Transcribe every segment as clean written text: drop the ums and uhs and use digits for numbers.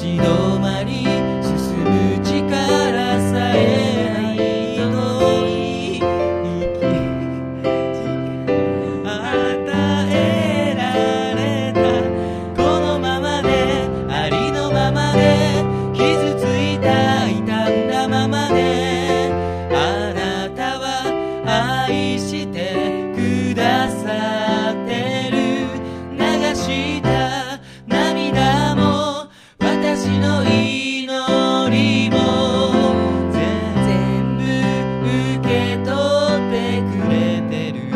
ち止まり進む力さえないといい与えられたこのままでありのままで傷ついた傷んだままであなたは愛してくださってる流した涙も私の祈りも全部受け取ってくれてる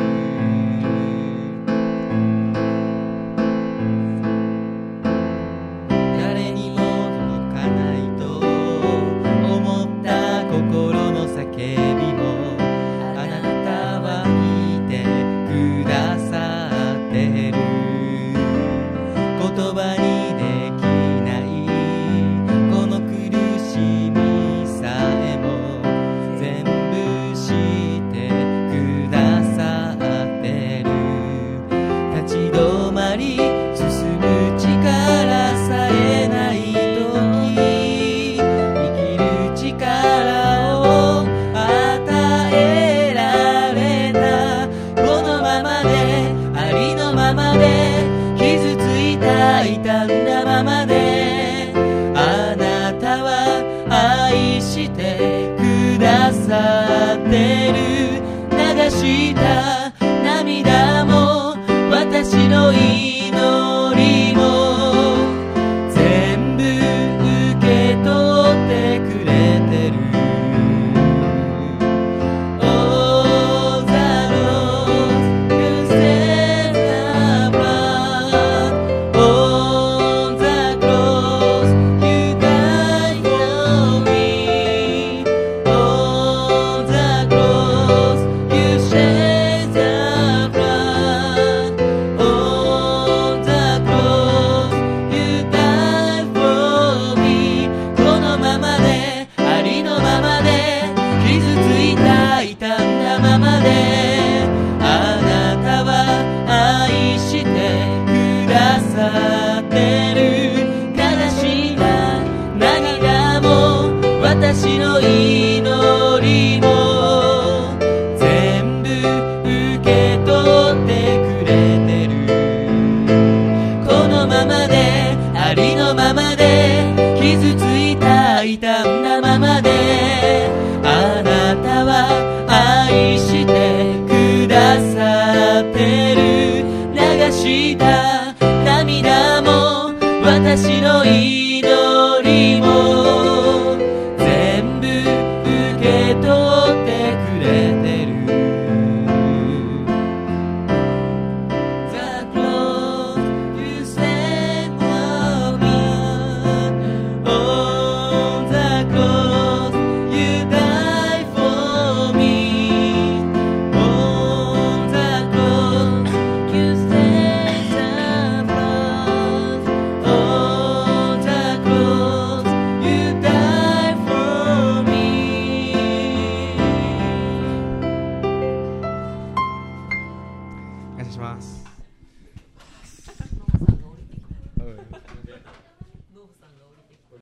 誰にも届かないと思った心の叫びもあなたは聞いてくださってる言葉にできないこの苦しみさえも全部知ってくださってる立ち止まり進む力さえない時生きる力を与えられたこのままでありのままで傷ついた傷んだままであなたは愛してくださってる流した涙も私の祈りも全部受け取ってくれてるOh, the Lord, you set the blood on the cross, you died for me. On the cross, you shed the blood. On the cross, you died for me. このままでありのままで傷ついた傷んだままであなたは愛してくださってる悲しい涙も私の祈りも全部受け取ってくれてるこのままでありのままで傷ついた傷んだままであなたは愛してくださってる流した涙も私の祈りも全部受け取ってくれてる The cross you set for me On the cross you died for me On the cross you set the blood On the cross you died for me 感謝します。